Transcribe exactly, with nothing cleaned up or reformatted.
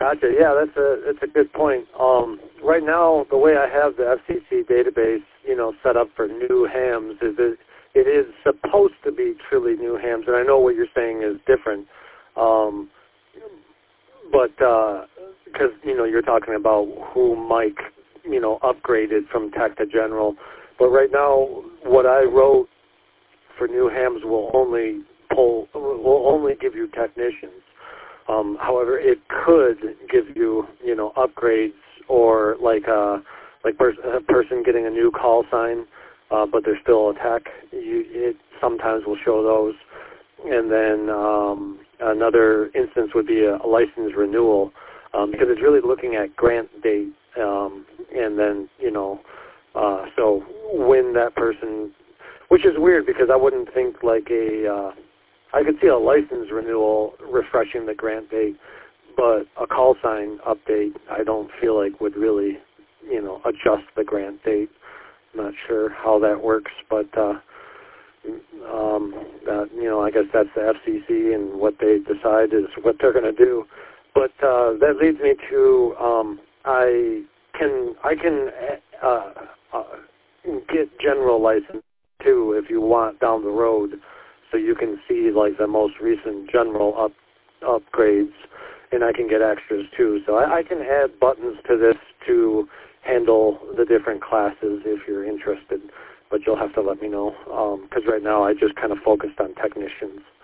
Gotcha. Yeah, that's a that's a good point. Um, right now, the way I have the F C C database, you know, set up for new hams is it it is supposed to be truly new hams, and I know what you're saying is different. Um, but because you know you're talking about who Mike, you know, upgraded from tech to general. But right now, what I wrote for new hams will only pull will only give you technicians. Um, however, it could give you, you know, upgrades or like a like pers- a person getting a new call sign, uh, but they're still a tech. You, it sometimes will show those, and then um, another instance would be a, a license renewal um, because it's really looking at grant date, um, and then you know, uh, so when that person, which is weird because I wouldn't think like a uh, I could see a license renewal refreshing the grant date, but a call sign update I don't feel like would really, you know, adjust the grant date. I'm not sure how that works, but uh, um, that, you know, I guess that's the F C C and what they decide is what they're going to do. But uh, that leads me to um, I can I can uh, uh, get general license too if you want down the road. So you can see like the most recent general up, upgrades, and I can get extras too. So I, I can add buttons to this to handle the different classes if you're interested, but you'll have to let me know because um, right now I just kind of focused on technicians.